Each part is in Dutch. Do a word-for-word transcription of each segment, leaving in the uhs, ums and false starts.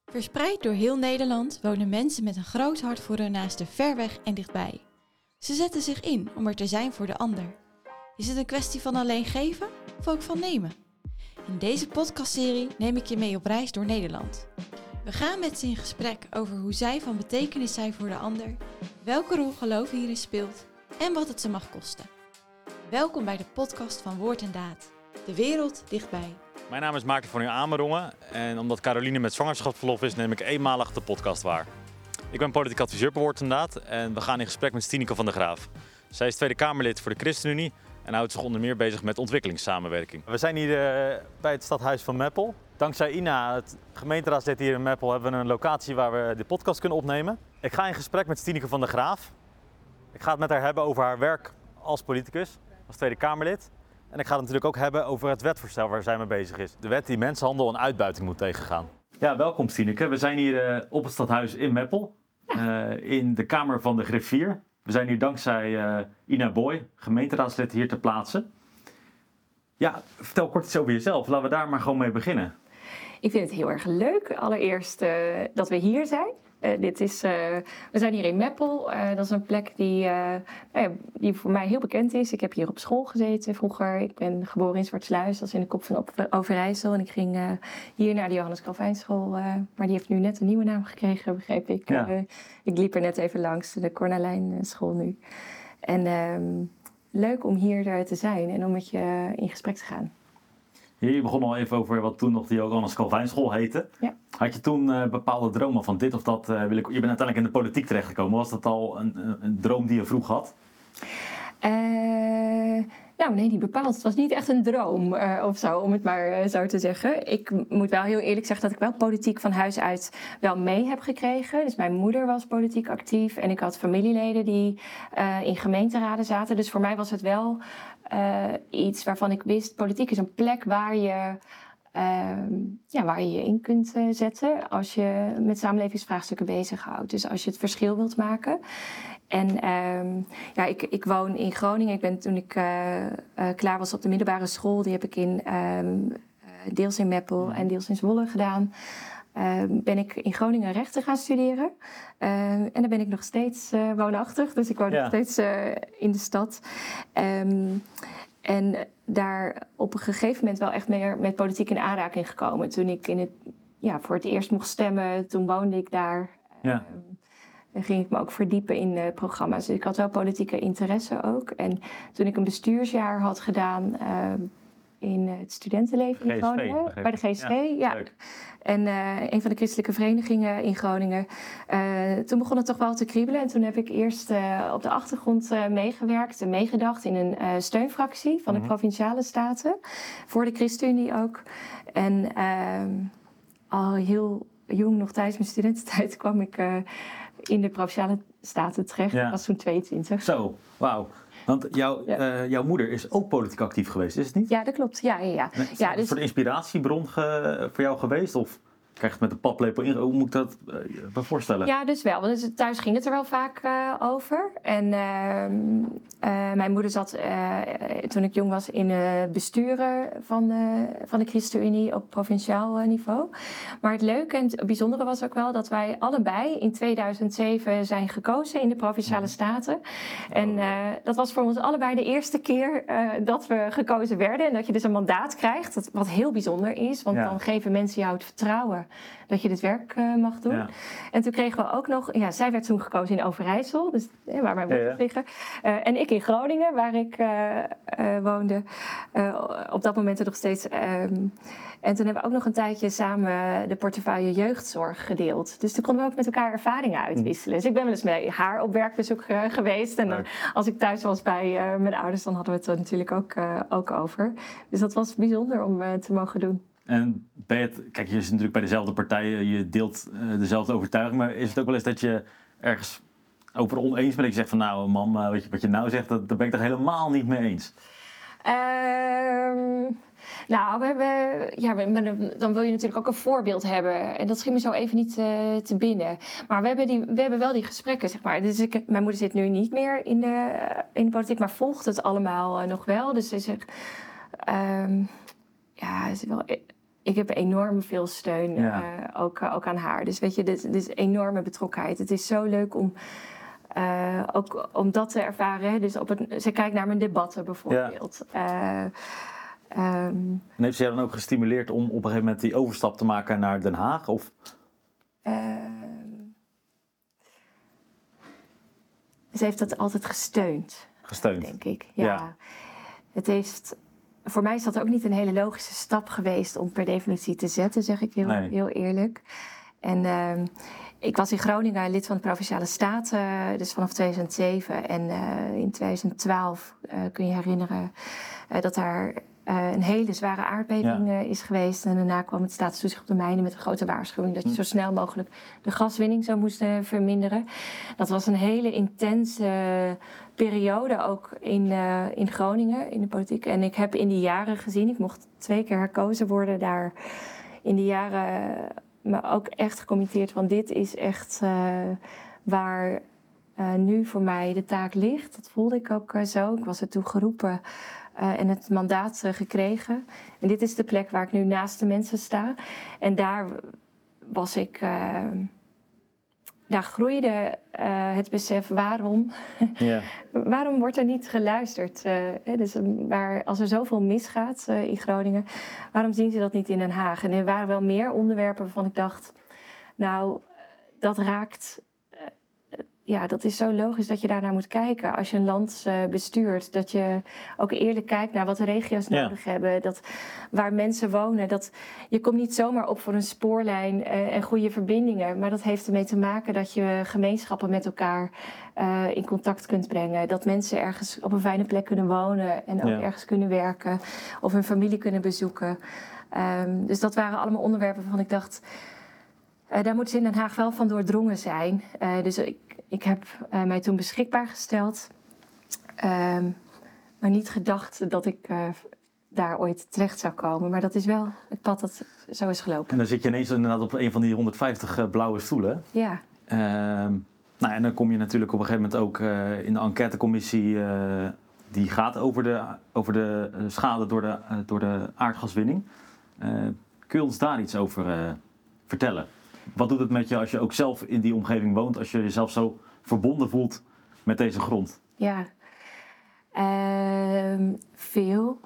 Verspreid door heel Nederland wonen mensen met een groot hart voor hun naasten ver weg en dichtbij. Ze zetten zich in om er te zijn voor de ander. Is het een kwestie van alleen geven of ook van nemen? In deze podcastserie neem ik je mee op reis door Nederland. We gaan met ze in gesprek over hoe zij van betekenis zijn voor de ander, welke rol geloof hierin speelt en wat het ze mag kosten. Welkom bij de podcast van Woord en Daad. De wereld dichtbij. Mijn naam is Maarten van Amerongen en omdat Caroline met zwangerschapsverlof is, neem ik eenmalig de podcast waar. Ik ben politiek adviseur bij Woord en Daad en we gaan in gesprek met Stineke van der Graaf. Zij is Tweede Kamerlid voor de ChristenUnie en houdt zich onder meer bezig met ontwikkelingssamenwerking. We zijn hier uh, bij het stadhuis van Meppel. Dankzij Ina, het gemeenteraadslid hier in Meppel, hebben we een locatie waar we de podcast kunnen opnemen. Ik ga in gesprek met Stineke van der Graaf. Ik ga het met haar hebben over haar werk als politicus, als Tweede Kamerlid. En ik ga het natuurlijk ook hebben over het wetvoorstel waar zij mee bezig is. De wet die mensenhandel en uitbuiting moet tegengaan. Ja, welkom Stineke. We zijn hier uh, op het stadhuis in Meppel, uh, in de Kamer van de Griffier. We zijn hier dankzij uh, Ina Boy, gemeenteraadslid, hier ter plaatse. Ja, vertel kort iets over jezelf. Laten we daar maar gewoon mee beginnen. Ik vind het heel erg leuk, allereerst uh, dat we hier zijn. Uh, dit is, uh, we zijn hier in Meppel. Uh, dat is een plek die, uh, nou ja, die voor mij heel bekend is. Ik heb hier op school gezeten vroeger. Ik ben geboren in Zwartsluis, dat is in de kop van Overijssel. En ik ging uh, hier naar de Johannes Calvijnschool. Uh, maar die heeft nu net een nieuwe naam gekregen, begreep ik. Ja. Uh, ik liep er net even langs, de Cornelijn school nu. En uh, leuk om hier te zijn en om met je in gesprek te gaan. Je begon al even over wat toen nog de Johannes Calvijnschool heette. Ja. Had je toen uh, bepaalde dromen van dit of dat? Uh, wil ik... Je bent uiteindelijk in de politiek terechtgekomen. Was dat al een, een, een droom die je vroeg had? Uh, nou nee, niet bepaald. Het was niet echt een droom uh, of zo, om het maar uh, zo te zeggen. Ik moet wel heel eerlijk zeggen dat ik wel politiek van huis uit wel mee heb gekregen. Dus mijn moeder was politiek actief en ik had familieleden die uh, in gemeenteraden zaten. Dus voor mij was het wel uh, iets waarvan ik wist, politiek is een plek waar je... Uh, ja, waar je je in kunt uh, zetten als je met samenlevingsvraagstukken bezighoudt. Dus als je het verschil wilt maken. En uh, ja, ik, ik woon in Groningen. Ik ben toen ik uh, uh, klaar was op de middelbare school, die heb ik in uh, deels in Meppel en deels in Zwolle gedaan. Uh, ben ik in Groningen rechten gaan studeren. Uh, en daar ben ik nog steeds uh, woonachtig. Dus ik woon ja. nog steeds uh, in de stad. Um, En daar op een gegeven moment wel echt meer met politiek in aanraking gekomen. Toen ik in het, ja, voor het eerst mocht stemmen, toen woonde ik daar. Ja. En ging ik me ook verdiepen in uh, programma's. Dus ik had wel politieke interesse ook. En toen ik een bestuursjaar had gedaan uh, in het studentenleven in Groningen. Bij de G S V, ja. ja. En uh, een van de christelijke verenigingen in Groningen. Uh, toen begon het toch wel te kriebelen. En toen heb ik eerst uh, op de achtergrond uh, meegewerkt en meegedacht in een uh, steunfractie van de mm-hmm. Provinciale Staten. Voor de ChristenUnie ook. En uh, al heel jong, nog tijdens mijn studententijd, kwam ik uh, in de Provinciale Staten terecht. Ja. Ik was toen tweeëntwintig. Zo, wauw. Want jou, ja. uh, jouw moeder is ook politiek actief geweest, is het niet? Ja, dat klopt. Ja, ja, ja. Nee, is ja dat dus... voor de inspiratiebron ge, voor jou geweest? Of krijg je het met de paplepel in? Hoe moet ik dat uh, me voorstellen? Ja, dus wel. Want thuis ging het er wel vaak uh, over. En uh, uh, mijn moeder zat, uh, toen ik jong was, in uh, besturen van de, van de ChristenUnie op provinciaal uh, niveau. Maar het leuke en het bijzondere was ook wel dat wij allebei in tweeduizend zeven zijn gekozen in de Provinciale Staten. En uh, dat was voor ons allebei de eerste keer uh, dat we gekozen werden. En dat je dus een mandaat krijgt, dat, wat heel bijzonder is. Want ja. dan geven mensen jou het vertrouwen dat je dit werk uh, mag doen. Ja. En toen kregen we ook nog... Ja, zij werd toen gekozen in Overijssel, dus eh, waar mijn wortels ja, ja. liggen. Uh, en ik in Groningen, waar ik uh, uh, woonde. Uh, op dat moment er nog steeds... Um, en toen hebben we ook nog een tijdje samen de portefeuille jeugdzorg gedeeld. Dus toen konden we ook met elkaar ervaringen uitwisselen. Mm. Dus ik ben wel eens met haar op werkbezoek uh, geweest. En dan, als ik thuis was bij uh, mijn ouders, dan hadden we het er natuurlijk ook, uh, ook over. Dus dat was bijzonder om uh, te mogen doen. En ben je het, kijk, je zit natuurlijk bij dezelfde partijen, je deelt uh, dezelfde overtuiging, maar is het ook wel eens dat je ergens over oneens bent? Dat je zegt van nou, mam, uh, weet je, wat je nou zegt, dat, daar ben ik het helemaal niet mee eens. Um, nou, we hebben, ja, we, dan wil je natuurlijk ook een voorbeeld hebben. En dat schiet me zo even niet uh, te binnen. Maar we hebben, die, we hebben wel die gesprekken, zeg maar. Dus ik, mijn moeder zit nu niet meer in de, in de politiek, maar volgt het allemaal uh, nog wel. Dus ze zegt, um, ja, ze is wel... ik heb enorm veel steun, Ja. uh, ook, uh, ook aan haar. Dus weet je, dit, dit is enorme betrokkenheid. Het is zo leuk om, uh, ook om dat te ervaren. Hè? Dus op het, ze kijkt naar mijn debatten bijvoorbeeld. Ja. Uh, um, en heeft ze jou dan ook gestimuleerd om op een gegeven moment die overstap te maken naar Den Haag? Of? Uh, ze heeft dat altijd gesteund. Gesteund? Denk ik, ja. ja. Het heeft... Voor mij is dat ook niet een hele logische stap geweest om per definitie te zetten, zeg ik heel, nee. heel eerlijk. En uh, ik was in Groningen lid van de Provinciale Staten, dus vanaf tweeduizend zeven. En uh, in tweeduizend twaalf uh, kun je herinneren uh, dat daar uh, een hele zware aardbeving ja. uh, is geweest. En daarna kwam het Staatstoezicht op de Mijnen met een grote waarschuwing dat je zo snel mogelijk de gaswinning zou moesten verminderen. Dat was een hele intense uh, periode ook in, uh, in Groningen, in de politiek. En ik heb in die jaren gezien, ik mocht twee keer herkozen worden daar in die jaren, uh, me ook echt gecommitteerd van dit is echt uh, waar uh, nu voor mij de taak ligt. Dat voelde ik ook uh, zo. Ik was ertoe geroepen uh, en het mandaat uh, gekregen. En dit is de plek waar ik nu naast de mensen sta. En daar was ik... Uh, Daar groeide uh, het besef waarom, yeah. waarom wordt er niet geluisterd? Uh, hè, dus, waar, als er zoveel misgaat uh, in Groningen, waarom zien ze dat niet in Den Haag? En er waren wel meer onderwerpen waarvan ik dacht, nou, dat raakt... Uh, ja, dat is zo logisch dat je daarnaar moet kijken. Als je een land uh, bestuurt, dat je ook eerlijk kijkt naar wat de regio's yeah. nodig hebben. Dat, waar mensen wonen. Dat, je komt niet zomaar op voor een spoorlijn uh, en goede verbindingen. Maar dat heeft ermee te maken dat je gemeenschappen met elkaar uh, in contact kunt brengen. Dat mensen ergens op een fijne plek kunnen wonen en ook yeah. ergens kunnen werken. Of hun familie kunnen bezoeken. Um, dus dat waren allemaal onderwerpen waarvan ik dacht... Uh, daar moeten ze in Den Haag wel van doordrongen zijn. Uh, dus ik, ik heb uh, mij toen beschikbaar gesteld. Uh, maar niet gedacht dat ik uh, daar ooit terecht zou komen. Maar dat is wel het pad dat zo is gelopen. En dan zit je ineens inderdaad op een van die honderdvijftig uh, blauwe stoelen. Ja. Uh, nou, en dan kom je natuurlijk op een gegeven moment ook uh, in de enquêtecommissie... Uh, die gaat over de, over de uh, schade door de, uh, door de aardgaswinning. Uh, kun je ons daar iets over uh, vertellen? Wat doet het met je als je ook zelf in die omgeving woont, als je jezelf zo verbonden voelt met deze grond? Ja, uh, veel.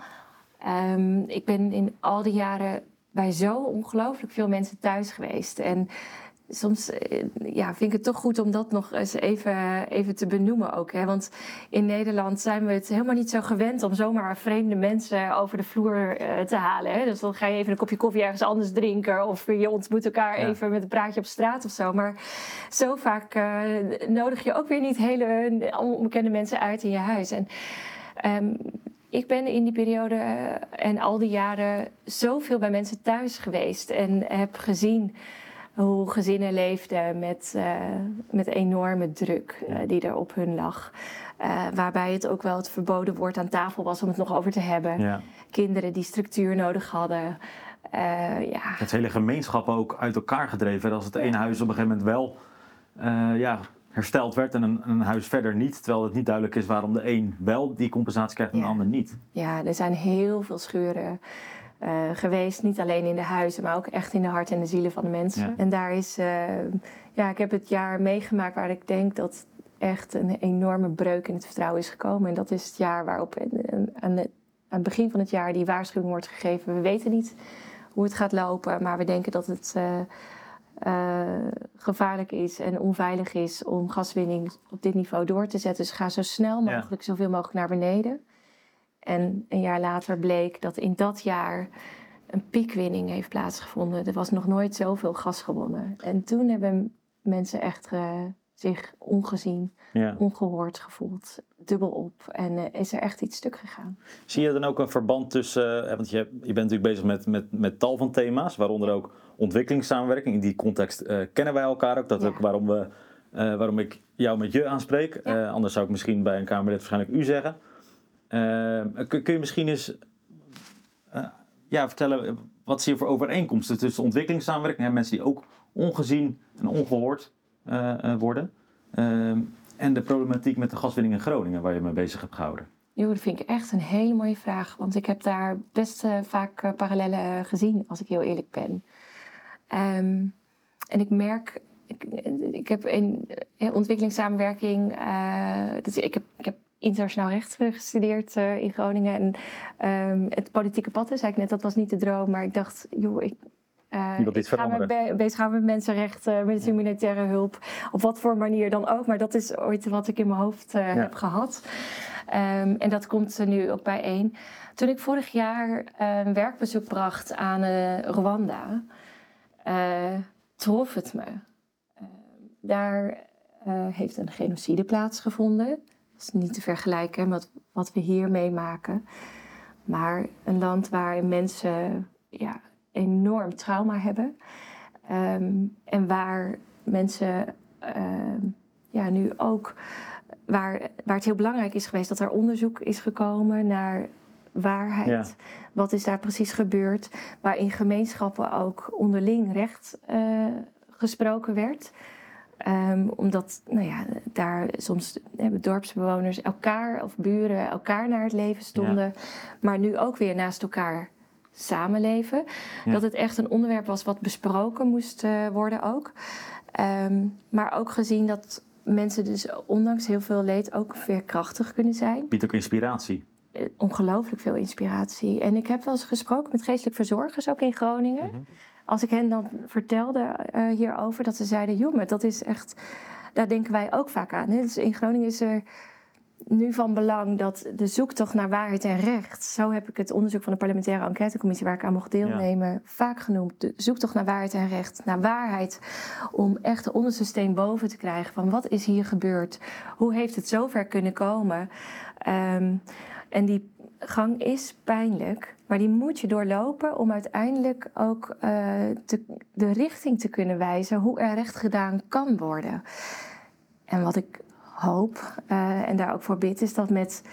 Um, ik ben in al die jaren bij zo ongelooflijk veel mensen thuis geweest. En soms ja, vind ik het toch goed om dat nog eens even, even te benoemen ook. Hè? Want in Nederland zijn we het helemaal niet zo gewend om zomaar vreemde mensen over de vloer uh, te halen. Hè? Dus dan ga je even een kopje koffie ergens anders drinken. Of je ontmoet elkaar ja. even met een praatje op straat of zo. Maar zo vaak uh, nodig je ook weer niet hele onbekende mensen uit in je huis. En um, ik ben in die periode uh, en al die jaren zoveel bij mensen thuis geweest. En heb gezien hoe gezinnen leefden met, uh, met enorme druk uh, die er op hun lag. Uh, waarbij het ook wel het verboden woord aan tafel was om het nog over te hebben. Ja. Kinderen die structuur nodig hadden. Uh, ja. Het hele gemeenschap ook uit elkaar gedreven. Als het ene huis op een gegeven moment wel uh, ja, hersteld werd en een, een huis verder niet. Terwijl het niet duidelijk is waarom de een wel die compensatie krijgt en ja. de ander niet. Ja, er zijn heel veel scheuren Uh, geweest, niet alleen in de huizen, maar ook echt in de hart en de zielen van de mensen. Ja. En daar is, uh, ja, ik heb het jaar meegemaakt waar ik denk dat echt een enorme breuk in het vertrouwen is gekomen. En dat is het jaar waarop aan het begin van het jaar die waarschuwing wordt gegeven. We weten niet hoe het gaat lopen, maar we denken dat het uh, uh, gevaarlijk is en onveilig is om gaswinning op dit niveau door te zetten. Dus ga zo snel mogelijk, ja. zoveel mogelijk naar beneden. En een jaar later bleek dat in dat jaar een piekwinning heeft plaatsgevonden. Er was nog nooit zoveel gas gewonnen. En toen hebben mensen echt uh, zich ongezien, ja. ongehoord gevoeld. Dubbel op. En uh, is er echt iets stuk gegaan. Zie je dan ook een verband tussen... Uh, want je, je bent natuurlijk bezig met, met, met tal van thema's. Waaronder ook ontwikkelingssamenwerking. In die context uh, kennen wij elkaar ook. Dat is ja. ook waarom, we, uh, waarom ik jou met je aanspreek. Ja. Uh, anders zou ik misschien bij een Kamerlid waarschijnlijk u zeggen. Uh, kun, kun je misschien eens uh, ja, vertellen, wat zie je voor overeenkomsten tussen ontwikkelingssamenwerking en mensen die ook ongezien en ongehoord uh, uh, worden uh, en de problematiek met de gaswinning in Groningen waar je mee bezig hebt gehouden? Jo, dat vind ik echt een hele mooie vraag. Want ik heb daar best uh, vaak uh, parallellen gezien, als ik heel eerlijk ben. Um, en ik merk... Ik, ik heb in uh, ontwikkelingssamenwerking... Uh, dus ik, heb, ik heb internationaal recht gestudeerd uh, in Groningen. En um, het politieke pad is eigenlijk net, dat was niet de droom. Maar ik dacht, joh, ik... Uh, ik ga me be- bezighouden met mensenrechten, met humanitaire hulp. Op wat voor manier dan ook. Maar dat is ooit wat ik in mijn hoofd uh, ja. heb gehad. Um, en dat komt uh, nu ook bijeen. Toen ik vorig jaar uh, een werkbezoek bracht aan uh, Rwanda, uh, trof het me. Uh, daar uh, heeft een genocide plaatsgevonden. Dat is niet te vergelijken met wat we hier meemaken. Maar een land waar mensen... Ja, enorm trauma hebben. Um, en waar mensen uh, ja, nu ook... Waar, waar het heel belangrijk is geweest dat er onderzoek is gekomen naar waarheid. Ja. Wat is daar precies gebeurd? Waar in gemeenschappen ook onderling recht uh, gesproken werd. Um, omdat nou ja, daar soms hebben dorpsbewoners elkaar of buren elkaar naar het leven stonden. Ja. Maar nu ook weer naast elkaar samenleven. Ja. Dat het echt een onderwerp was wat besproken moest uh, worden ook. Um, maar ook gezien dat mensen dus ondanks heel veel leed ook veerkrachtig kunnen zijn. Biedt ook inspiratie. Uh, ongelooflijk veel inspiratie. En ik heb wel eens gesproken met geestelijk verzorgers ook in Groningen. Mm-hmm. Als ik hen dan vertelde uh, hierover, dat ze zeiden, joh, maar dat is echt... Daar denken wij ook vaak aan. Hè? Dus in Groningen is er nu van belang dat de zoektocht naar waarheid en recht... Zo heb ik het onderzoek van de parlementaire enquêtecommissie waar ik aan mocht deelnemen... Ja. vaak genoemd. De zoektocht naar waarheid en recht, naar waarheid... om echt de onderste steen boven te krijgen van wat is hier gebeurd? Hoe heeft het zover kunnen komen? Um, en die gang is pijnlijk, maar die moet je doorlopen... om uiteindelijk ook uh, te, de richting te kunnen wijzen... hoe er recht gedaan kan worden. En wat ik... hoop uh, en daar ook voor bid is dat met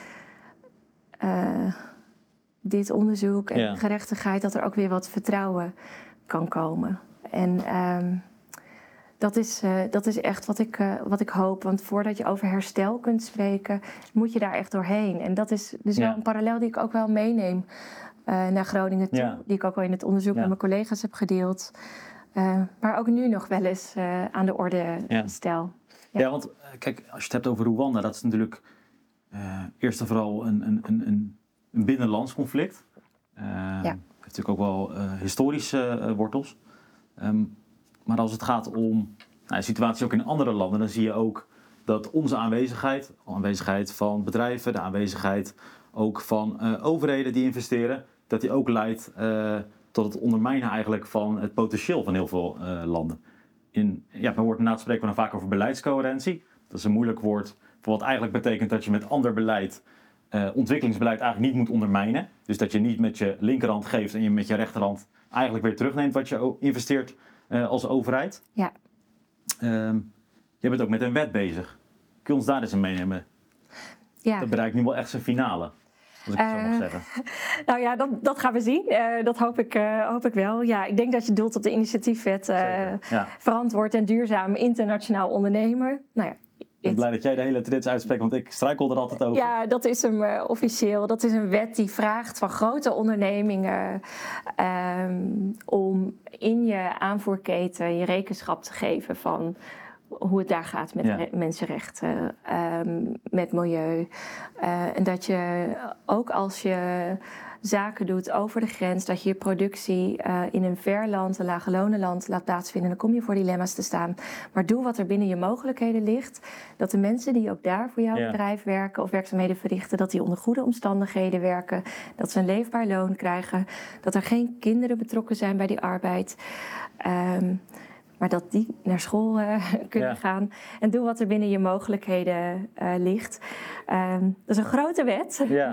uh, dit onderzoek en ja. gerechtigheid dat er ook weer wat vertrouwen kan komen. En um, dat, is, uh, dat is echt wat ik, uh, wat ik hoop. Want voordat je over herstel kunt spreken, moet je daar echt doorheen. En dat is dus ja. wel een parallel die ik ook wel meeneem uh, naar Groningen toe. Ja. Die ik ook al in het onderzoek ja. met mijn collega's heb gedeeld. Uh, maar ook nu nog wel eens uh, aan de orde ja. stel. Ja. ja, want kijk, als je het hebt over Rwanda, dat is natuurlijk uh, eerst en vooral een, een, een, een binnenlands conflict. Uh, ja. Heeft natuurlijk ook wel uh, historische uh, wortels. Um, maar als het gaat om nou, situaties ook in andere landen, dan zie je ook dat onze aanwezigheid, de aanwezigheid van bedrijven, de aanwezigheid ook van uh, overheden die investeren, dat die ook leidt uh, tot het ondermijnen eigenlijk van het potentieel van heel veel uh, landen. In, ja, men wordt inderdaad spreken we dan vaak over beleidscoherentie. Dat is een moeilijk woord voor wat eigenlijk betekent dat je met ander beleid, uh, ontwikkelingsbeleid eigenlijk niet moet ondermijnen. Dus dat je niet met je linkerhand geeft en je met je rechterhand eigenlijk weer terugneemt wat je investeert uh, als overheid. Ja. Um, je bent ook met een wet bezig. Kun je ons daar eens in meenemen? Ja. Dat bereikt nu wel echt zijn finale. Als ik het uh, zo mag zeggen. Nou ja, dat, dat gaan we zien. Uh, dat hoop ik, uh, hoop ik wel. Ja, ik denk dat je doelt op de initiatiefwet uh, ja. verantwoord en duurzaam internationaal ondernemen. Nou ja, ik ben blij dat jij de hele trits uitspreekt, want ik struikel er altijd over. Ja, dat is hem uh, officieel. Dat is een wet die vraagt van grote ondernemingen um, om in je aanvoerketen je rekenschap te geven van hoe het daar gaat met ja. re- mensenrechten, um, met milieu. Uh, en dat je ook als je zaken doet over de grens, dat je je productie uh, in een ver land, een lage lonenland laat plaatsvinden, dan kom je voor dilemma's te staan. Maar doe wat er binnen je mogelijkheden ligt. Dat de mensen die ook daar voor jouw ja. bedrijf werken of werkzaamheden verrichten, dat die onder goede omstandigheden werken, dat ze een leefbaar loon krijgen, dat er geen kinderen betrokken zijn bij die arbeid. Um, Maar dat die naar school uh, kunnen ja. gaan. En doe wat er binnen je mogelijkheden uh, ligt. Um, dat is een grote wet. Ja.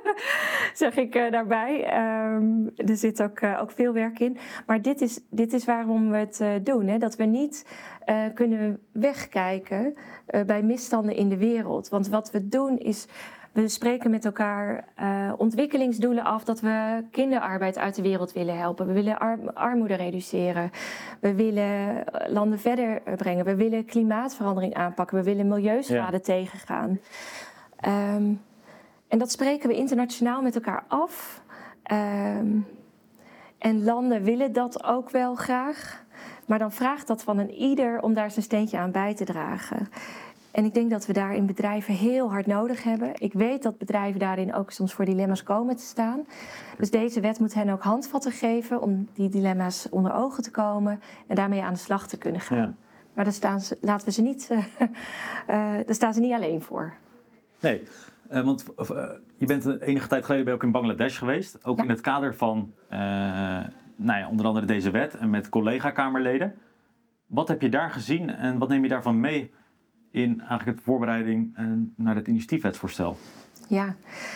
zeg ik uh, daarbij. Um, er zit ook, uh, ook veel werk in. Maar dit is, dit is waarom we het uh, doen. Hè? Dat we niet uh, kunnen wegkijken uh, bij misstanden in de wereld. Want wat we doen is... We spreken met elkaar uh, ontwikkelingsdoelen af dat we kinderarbeid uit de wereld willen helpen. We willen ar- armoede reduceren. We willen landen verder brengen. We willen klimaatverandering aanpakken. We willen milieuschade ja. tegengaan. Um, en dat spreken we internationaal met elkaar af. Um, en landen willen dat ook wel graag. Maar dan vraagt dat van een ieder om daar zijn steentje aan bij te dragen. En ik denk dat we daar in bedrijven heel hard nodig hebben. Ik weet dat bedrijven daarin ook soms voor dilemma's komen te staan. Dus deze wet moet hen ook handvatten geven om die dilemma's onder ogen te komen en daarmee aan de slag te kunnen gaan. Ja. Maar daar staan ze, laten we ze niet, uh, uh, daar staan ze niet alleen voor. Nee, uh, want uh, je bent enige tijd geleden ook in Bangladesh geweest. Ook ja. in het kader van uh, nou ja, onder andere deze wet en met collega-kamerleden. Wat heb je daar gezien en wat neem je daarvan mee in eigenlijk de voorbereiding naar het initiatiefwetsvoorstel? Ja,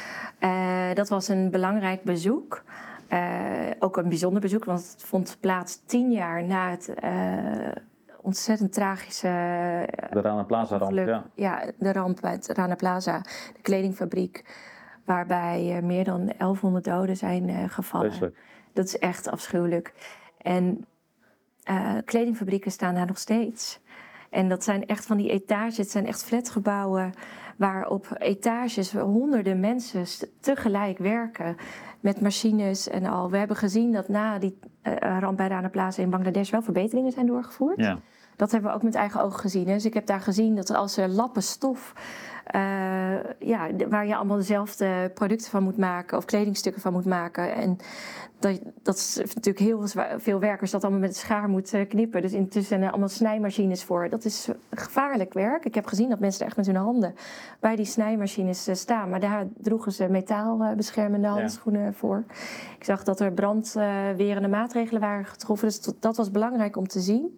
uh, dat was een belangrijk bezoek. Uh, ook een bijzonder bezoek, want het vond plaats tien jaar na het uh, ontzettend tragische... De Rana Plaza ramp, ja. Ja, de ramp bij het Rana Plaza, de kledingfabriek, waarbij uh, meer dan elfhonderd doden zijn uh, gevallen. Vreselijk. Dat is echt afschuwelijk. En uh, kledingfabrieken staan daar nog steeds. En dat zijn echt van die etages, het zijn echt flatgebouwen waar op etages honderden mensen tegelijk werken met machines en al. We hebben gezien dat na die uh, ramp bij Rana Plaza in Bangladesh wel verbeteringen zijn doorgevoerd. Ja. Dat hebben we ook met eigen ogen gezien. Hè. Dus ik heb daar gezien dat als er lappen stof, uh, ja, waar je allemaal dezelfde producten van moet maken of kledingstukken van moet maken. En dat, dat is natuurlijk heel veel werkers dat allemaal met een schaar moet knippen. Dus intussen zijn er allemaal snijmachines voor. Dat is gevaarlijk werk. Ik heb gezien dat mensen er echt met hun handen bij die snijmachines staan. Maar daar droegen ze metaalbeschermende handschoenen ja. voor. Ik zag dat er brandwerende maatregelen waren getroffen. Dus dat was belangrijk om te zien.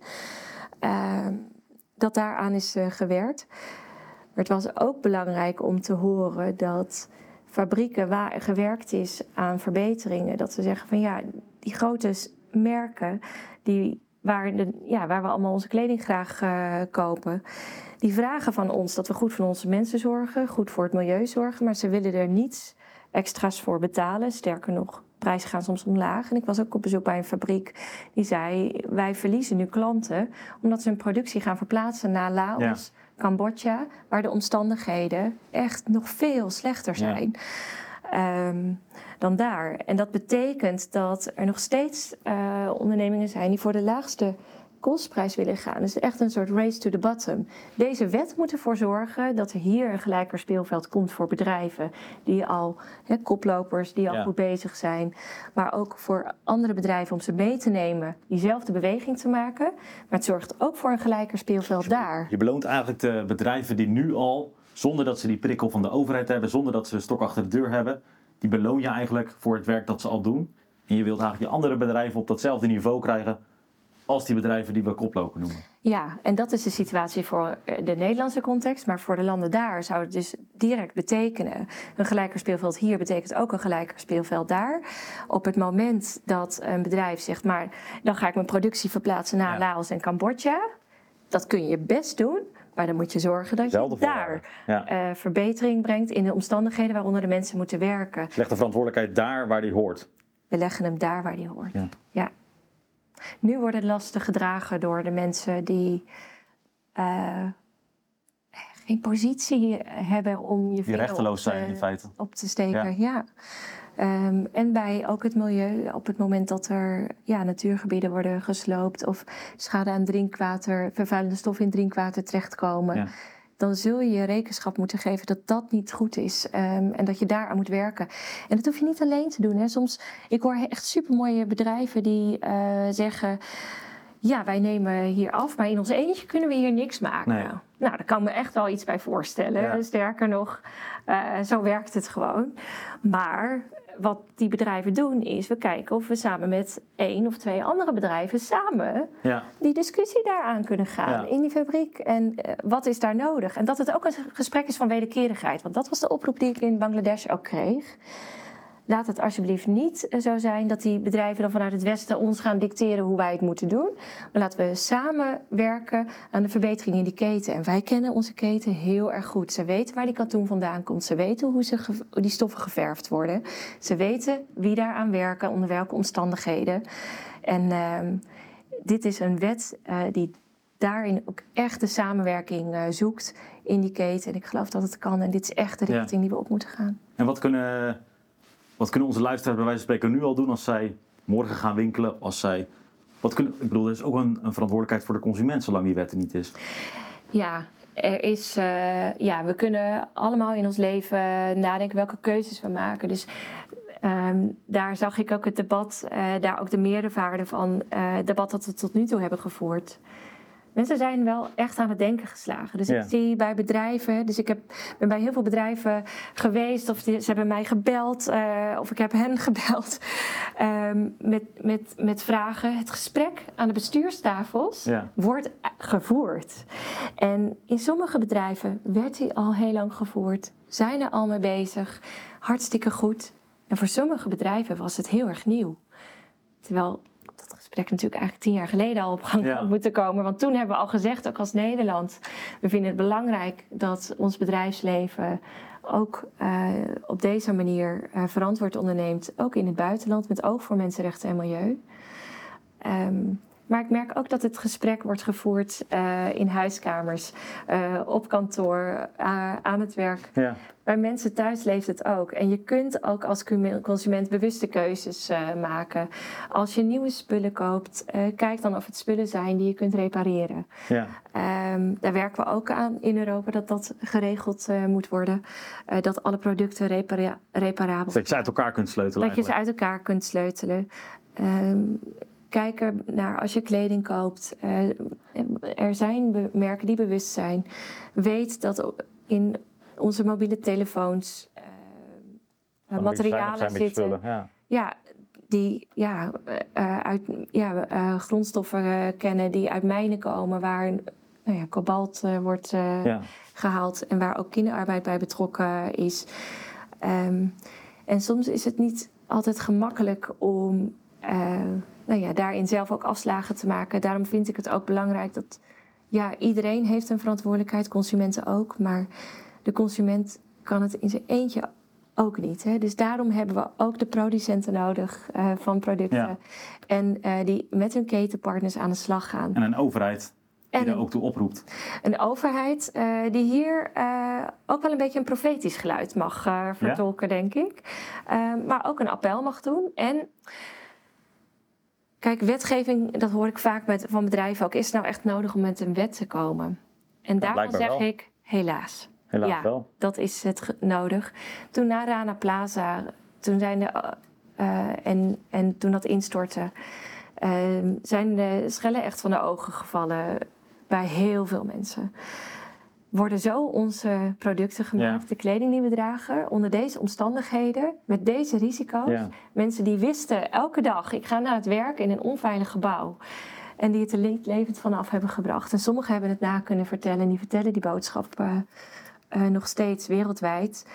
Uh, dat daaraan is uh, gewerkt. Maar het was ook belangrijk om te horen dat fabrieken waar gewerkt is aan verbeteringen, dat ze zeggen van ja, die grote merken die, waar, de, ja, waar we allemaal onze kleding graag uh, kopen, die vragen van ons dat we goed voor onze mensen zorgen, goed voor het milieu zorgen, maar ze willen er niets extra's voor betalen. Sterker nog, prijzen gaan soms omlaag. En ik was ook op bezoek bij een fabriek die zei, wij verliezen nu klanten omdat ze hun productie gaan verplaatsen naar Laos, ja. Cambodja, waar de omstandigheden echt nog veel slechter zijn ja. um, dan daar. En dat betekent dat er nog steeds uh, ondernemingen zijn die voor de laagste kostprijs willen gaan. Dus echt een soort race to the bottom. Deze wet moet ervoor zorgen dat er hier een gelijker speelveld komt voor bedrijven die al, he, koplopers die al ja. goed bezig zijn, maar ook voor andere bedrijven om ze mee te nemen, diezelfde beweging te maken. Maar het zorgt ook voor een gelijker speelveld daar. Je beloont eigenlijk de bedrijven die nu al, zonder dat ze die prikkel van de overheid hebben, zonder dat ze een stok achter de deur hebben, die beloon je eigenlijk voor het werk dat ze al doen. En je wilt eigenlijk die andere bedrijven op datzelfde niveau krijgen als die bedrijven die we koploper noemen. Ja, en dat is de situatie voor de Nederlandse context. Maar voor de landen daar zou het dus direct betekenen, een gelijker speelveld hier betekent ook een gelijker speelveld daar. Op het moment dat een bedrijf zegt, maar dan ga ik mijn productie verplaatsen naar ja. Laos en Cambodja. Dat kun je best doen, maar dan moet je zorgen dat je daar ja. uh, verbetering brengt in de omstandigheden waaronder de mensen moeten werken. Leg de verantwoordelijkheid daar waar die hoort. We leggen hem daar waar die hoort, ja. ja. Nu worden lasten gedragen door de mensen die uh, geen positie hebben om je vinger rechteloos op, zijn, te, in feite. op te steken. Ja. Ja. Um, en bij ook het milieu, op het moment dat er ja, natuurgebieden worden gesloopt of schade aan drinkwater, vervuilende stoffen in drinkwater terechtkomen. Ja. Dan zul je je rekenschap moeten geven dat dat niet goed is. Um, en dat je daaraan moet werken. En dat hoef je niet alleen te doen. Hè. Soms, ik hoor echt supermooie bedrijven die uh, zeggen, ja, wij nemen hier af, maar in ons eentje kunnen we hier niks maken. Nee. Nou, daar kan me echt wel iets bij voorstellen. Ja. Sterker nog, uh, zo werkt het gewoon. Maar wat die bedrijven doen is, we kijken of we samen met één of twee andere bedrijven samen ja. die discussie daaraan kunnen gaan ja. in die fabriek. En uh, wat is daar nodig? En dat het ook een gesprek is van wederkerigheid. Want dat was de oproep die ik in Bangladesh ook kreeg. Laat het alsjeblieft niet zo zijn dat die bedrijven dan vanuit het Westen ons gaan dicteren hoe wij het moeten doen. Maar laten we samen werken aan de verbetering in die keten. En wij kennen onze keten heel erg goed. Ze weten waar die katoen vandaan komt. Ze weten hoe, ze ge- hoe die stoffen geverfd worden. Ze weten wie daaraan werken, onder welke omstandigheden. En uh, dit is een wet uh, die daarin ook echt de samenwerking uh, zoekt in die keten. En ik geloof dat het kan. En dit is echt de richting ja. die we op moeten gaan. En wat kunnen, wat kunnen onze luisteraars bij wijze van spreken nu al doen als zij morgen gaan winkelen? Als zij, wat kunnen, ik bedoel, er is ook een, een verantwoordelijkheid voor de consument zolang die wet er niet is. Ja, er is, uh, ja, we kunnen allemaal in ons leven nadenken welke keuzes we maken. Dus um, daar zag ik ook het debat, uh, daar ook de meerderwaarde van uh, het debat dat we tot nu toe hebben gevoerd. Mensen zijn wel echt aan het denken geslagen. Dus ja. ik zie bij bedrijven, dus ik heb, ben bij heel veel bedrijven geweest, of die, ze hebben mij gebeld, uh, of ik heb hen gebeld, um, met, met, met vragen. Het gesprek aan de bestuurstafels ja. wordt gevoerd. En in sommige bedrijven werd die al heel lang gevoerd, zijn er al mee bezig, hartstikke goed. En voor sommige bedrijven was het heel erg nieuw. Terwijl dat gesprek natuurlijk eigenlijk tien jaar geleden al op gang ja. had moeten komen. Want toen hebben we al gezegd, ook als Nederland, we vinden het belangrijk dat ons bedrijfsleven ook uh, op deze manier uh, verantwoord onderneemt. Ook in het buitenland, met oog voor mensenrechten en milieu. Um, Maar ik merk ook dat het gesprek wordt gevoerd uh, in huiskamers, uh, op kantoor, uh, aan het werk. Ja. Bij mensen thuis leeft het ook. En je kunt ook als consument bewuste keuzes uh, maken. Als je nieuwe spullen koopt, uh, kijk dan of het spullen zijn die je kunt repareren. Ja. Um, daar werken we ook aan in Europa, dat dat geregeld uh, moet worden. Uh, dat alle producten repara- reparabel zijn. Dat je ze uit elkaar kunt sleutelen. Dat je ze uit elkaar kunt sleutelen. Um, Kijk er naar als je kleding koopt. Uh, er zijn be- merken die bewust zijn. Weet dat in onze mobiele telefoons uh, materialen zijn, zitten. Spullen, ja. ja, die ja, uh, uit ja, uh, grondstoffen uh, kennen die uit mijnen komen, waar nou ja, kobalt uh, wordt uh, ja. gehaald en waar ook kinderarbeid bij betrokken is. Um, en soms is het niet altijd gemakkelijk om Uh, nou ja, daarin zelf ook afslagen te maken. Daarom vind ik het ook belangrijk dat ja, iedereen heeft een verantwoordelijkheid, consumenten ook, maar de consument kan het in zijn eentje ook niet. Hè? Dus daarom hebben we ook de producenten nodig uh, van producten ja. en uh, die met hun ketenpartners aan de slag gaan. En een overheid die en daar ook toe oproept. Een overheid uh, die hier uh, ook wel een beetje een profetisch geluid mag uh, vertolken, ja? denk ik. Uh, maar ook een appel mag doen. En kijk, wetgeving, dat hoor ik vaak met, van bedrijven ook, is het nou echt nodig om met een wet te komen? En daarvan zeg wel. ik, helaas. Helaas ja, wel. Dat is het ge- nodig. Toen na Rana Plaza, toen zijn de, uh, en, en toen dat instortte, uh, zijn de schellen echt van de ogen gevallen bij heel veel mensen. Worden zo onze producten gemaakt, ja. de kleding die we dragen, onder deze omstandigheden, met deze risico's. Ja. Mensen die wisten elke dag, ik ga naar het werk in een onveilig gebouw. En die het er le- levend vanaf hebben gebracht. En sommigen hebben het na kunnen vertellen. En die vertellen die boodschap uh, uh, nog steeds wereldwijd.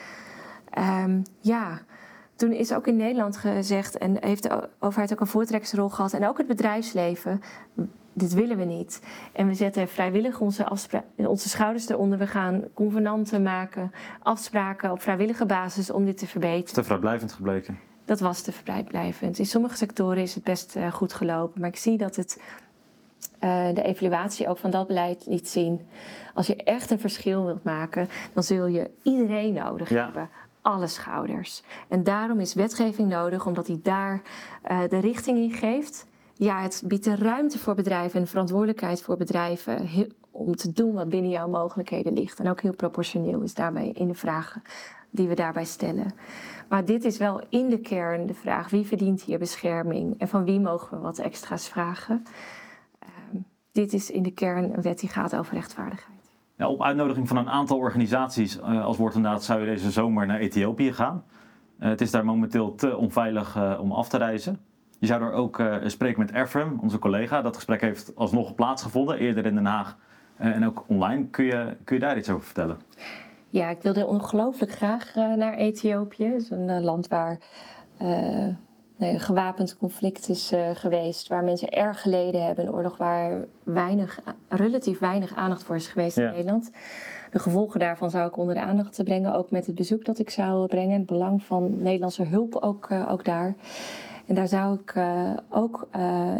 Um, ja, toen is ook in Nederland gezegd, en heeft de overheid ook een voortrekkersrol gehad. En ook het bedrijfsleven. Dit willen we niet. En we zetten vrijwillig onze, afspra- onze schouders eronder. We gaan convenanten maken, afspraken op vrijwillige basis om dit te verbeteren. Te vrijblijvend gebleken. Dat was te vrijblijvend. In sommige sectoren is het best uh, goed gelopen. Maar ik zie dat het uh, de evaluatie ook van dat beleid liet zien. Als je echt een verschil wilt maken, dan zul je iedereen nodig ja. hebben. Alle schouders. En daarom is wetgeving nodig, omdat die daar uh, de richting in geeft. Ja, het biedt de ruimte voor bedrijven en verantwoordelijkheid voor bedrijven heel, om te doen wat binnen jouw mogelijkheden ligt. En ook heel proportioneel is daarbij in de vragen die we daarbij stellen. Maar dit is wel in de kern de vraag, wie verdient hier bescherming en van wie mogen we wat extra's vragen? Um, dit is in de kern een wet die gaat over rechtvaardigheid. Ja, op uitnodiging van een aantal organisaties uh, als Wortendaad zou je deze zomer naar Ethiopië gaan. Uh, het is daar momenteel te onveilig uh, om af te reizen. Je zou er ook uh, spreken met Efrem, onze collega. Dat gesprek heeft alsnog plaatsgevonden, eerder in Den Haag uh, en ook online. Kun je, kun je daar iets over vertellen? Ja, ik wilde ongelooflijk graag uh, naar Ethiopië. Het is een uh, land waar uh, nee, een gewapend conflict is uh, geweest. Waar mensen erg geleden hebben. Een oorlog waar weinig, relatief weinig aandacht voor is geweest ja. in Nederland. De gevolgen daarvan zou ik onder de aandacht te brengen. Ook met het bezoek dat ik zou brengen. Het belang van Nederlandse hulp ook, uh, ook daar. En daar zou ik uh, ook uh,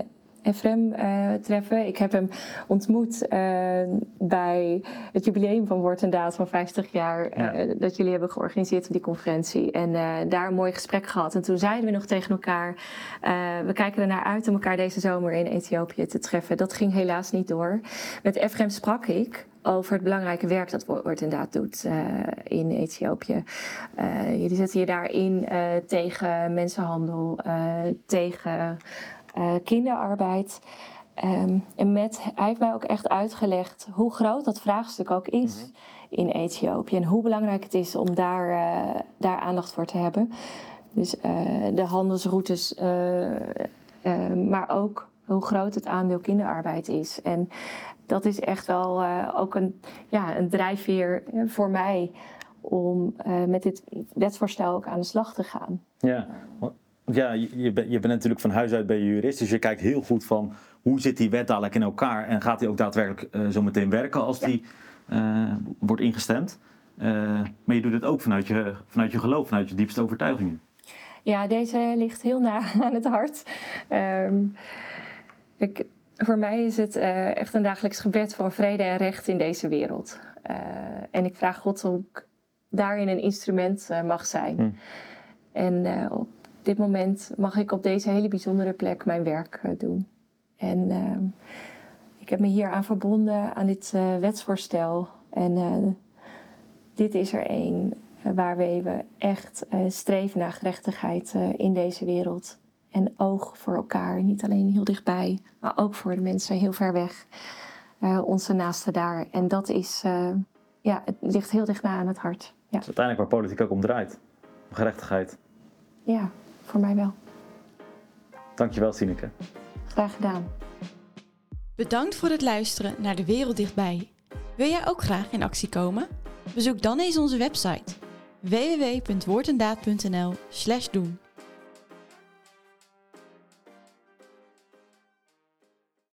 Efrem uh, treffen. Ik heb hem ontmoet uh, bij het jubileum van Woord en Daad van vijftig jaar. Ja. Uh, dat jullie hebben georganiseerd op die conferentie. En uh, daar een mooi gesprek gehad. En toen zeiden we nog tegen elkaar, uh, we kijken er naar uit om elkaar deze zomer in Ethiopië te treffen. Dat ging helaas niet door. Met Efrem sprak ik over het belangrijke werk dat Woord en Daad doet uh, in Ethiopië. Uh, jullie zetten je daarin uh, tegen mensenhandel, uh, tegen uh, kinderarbeid. Um, en met, hij heeft mij ook echt uitgelegd hoe groot dat vraagstuk ook is mm-hmm. in Ethiopië. En hoe belangrijk het is om daar, uh, daar aandacht voor te hebben. Dus uh, de handelsroutes, uh, uh, maar ook hoe groot het aandeel kinderarbeid is. En dat is echt wel uh, ook een, ja, een drijfveer voor mij om uh, met dit wetsvoorstel ook aan de slag te gaan. Ja, ja je, bent, je bent natuurlijk van huis uit ben je jurist, dus je kijkt heel goed van hoe zit die wet dadelijk in elkaar en gaat die ook daadwerkelijk uh, zo meteen werken als ja. die uh, wordt ingestemd. Uh, maar je doet het ook vanuit je, vanuit je geloof, vanuit je diepste overtuigingen. Ja, deze ligt heel na aan het hart. Um, ik... Voor mij is het uh, echt een dagelijks gebed voor vrede en recht in deze wereld. Uh, en ik vraag God of ik daarin een instrument uh, mag zijn. Mm. En uh, op dit moment mag ik op deze hele bijzondere plek mijn werk uh, doen. En uh, ik heb me hier aan verbonden aan dit uh, wetsvoorstel. En uh, dit is er één uh, waar we echt uh, streven naar gerechtigheid uh, in deze wereld. En oog voor elkaar, niet alleen heel dichtbij, maar ook voor de mensen heel ver weg. Uh, onze naasten daar. En dat is, uh, ja, het ligt heel dicht na aan het hart. Ja. Dat is uiteindelijk waar politiek ook om draait. Om gerechtigheid. Ja, voor mij wel. Dankjewel, Tineke. Graag gedaan. Bedankt voor het luisteren naar De Wereld Dichtbij. Wil jij ook graag in actie komen? Bezoek dan eens onze website w w w punt woord en daad punt n l slash doen.